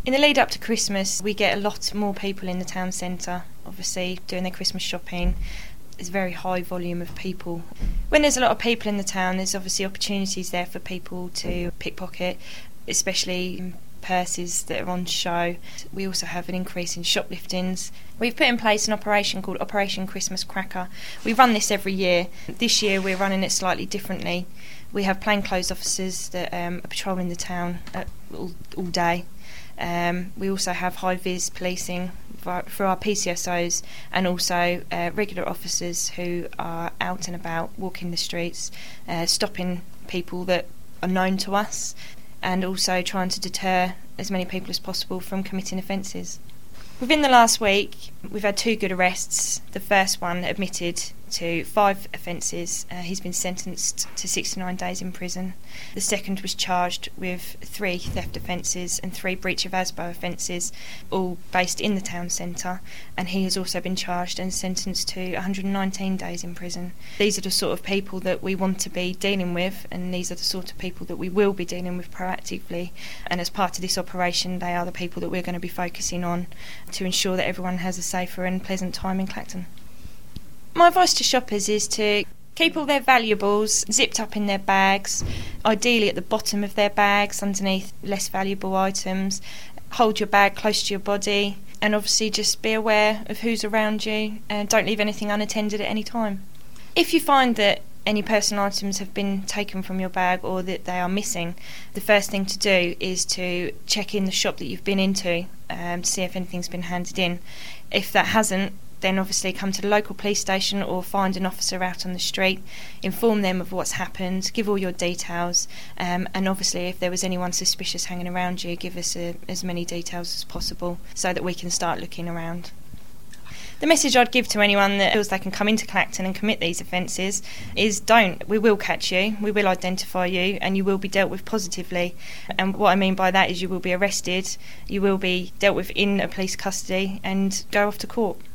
In the lead up to Christmas, we get a lot more people in the town centre, obviously doing their Christmas shopping. There's a very high volume of people. When there's a lot of people in the town, there's obviously opportunities there for people to pickpocket, especially purses that are on show. We also have an increase in shopliftings. We've put in place an operation called Operation Christmas Cracker. We run this every year. This year we're running it slightly differently. We have plainclothes officers that are patrolling the town all day. We also have high-vis policing through our PCSOs, and also regular officers who are out and about, walking the streets, stopping people that are known to us, and also trying to deter as many people as possible from committing offences. Within the last week, we've had 2 good arrests. The first one admitted to 5 offences. He's been sentenced to 69 days in prison. The second was charged with 3 theft offences and 3 breach of ASBO offences, all based in the town centre, and he has also been charged and sentenced to 119 days in prison. These are the sort of people that we want to be dealing with, and these are the sort of people that we will be dealing with proactively, and as part of this operation they are the people that we're going to be focusing on to ensure that everyone has a safer and pleasant time in Clacton. My advice to shoppers is to keep all their valuables zipped up in their bags, ideally at the bottom of their bags, underneath less valuable items. Hold your bag close to your body, and obviously just be aware of who's around you, and don't leave anything unattended at any time. If you find that any personal items have been taken from your bag or that they are missing, the first thing to do is to check in the shop that you've been into to see if anything's been handed in. If that hasn't, then obviously come to the local police station or find an officer out on the street, inform them of what's happened, give all your details, and obviously if there was anyone suspicious hanging around you, give us as many details as possible so that we can start looking around. The message I'd give to anyone that feels they can come into Clacton and commit these offences is don't. We will catch you, we will identify you, and you will be dealt with positively. And what I mean by that is you will be arrested, you will be dealt with in a police custody and go off to court.